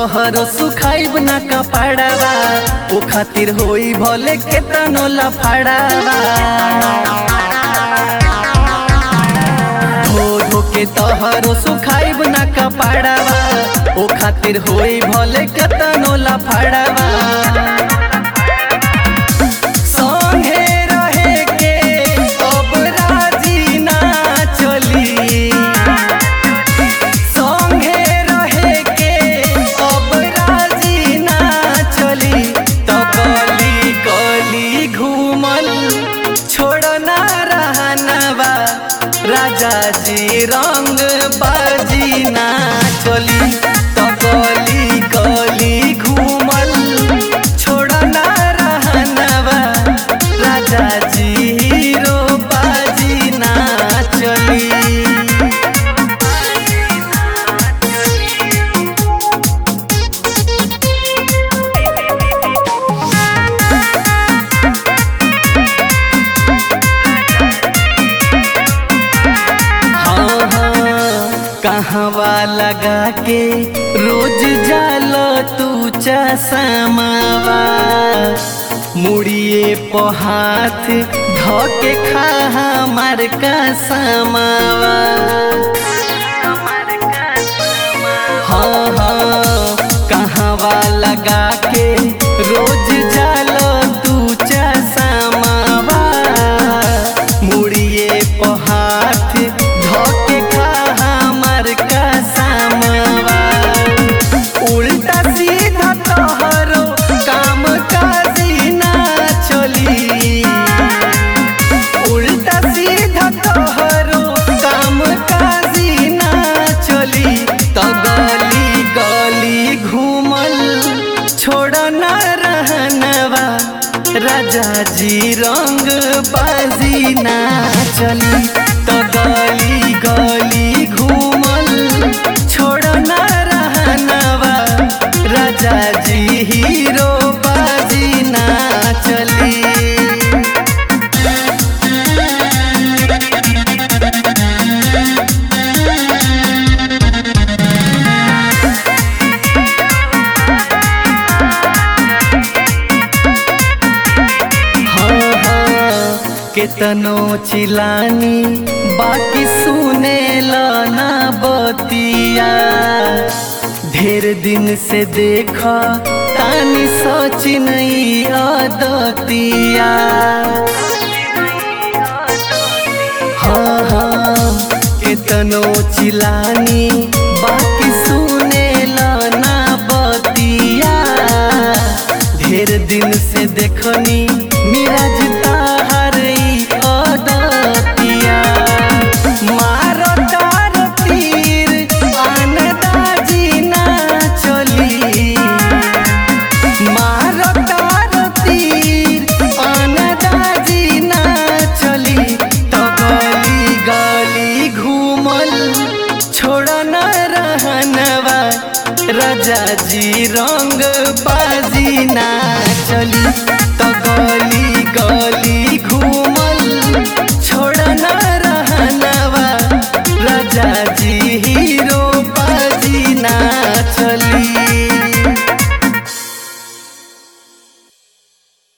तोहरो सुखाइब ना कपड़ावा, ओ खातिर होई भले केतनो लफड़ावा। धो धो के तोहरो सुखाइब ना कपड़ावा, ओ खातिर होई भले केतनो लफड़ावा। संगे रहे के अब राजी ना चली, संगे रहे के अब राजी ना चली। तो गली गली घूमल छोड़ना रहनवा, राजा जी रंग बाजी ना चली। तो गली गली घूमल छोड़ना रहनवा, राजा जी हीरो बाजी ना चली। कहवा लगा के रोज जालो तू चसमावा, मुड़िए पे हाथ धोके खा हमार कसमावा। हाँ हाँ कहवा लगा के रोज जालो तू चसमावा, मुड़िए पे हाथ धोके खा हमार कसमावा। उल्टा सीधा तोहरो काम काजी ना चली, उल्टा सीधा तोहरो काम काजी ना चली। तो गली गली घूमल छोड़ना रहनवा, राजा जी रंग बाजी ना चली। तो गली गली घूमल छोड़ना रहनवा, राजा जी हीरो बाजी ना चली। केतनो चिलानी बाकी सुने ना बतिया, ढेर दिन से देखा तानी सोची नहीं आदतिया। हाँ हाँ केतनो चिलानी बाकी सुने ना बतिया, ढेर दिन से देखनी मिराज ताहर आदतिया। मारो तार तीर आनदाजी ना चली, मारो तार तीर आनदाजी ना चली। तो गली गली घूमल छोड़ना रहनवा, राजा जी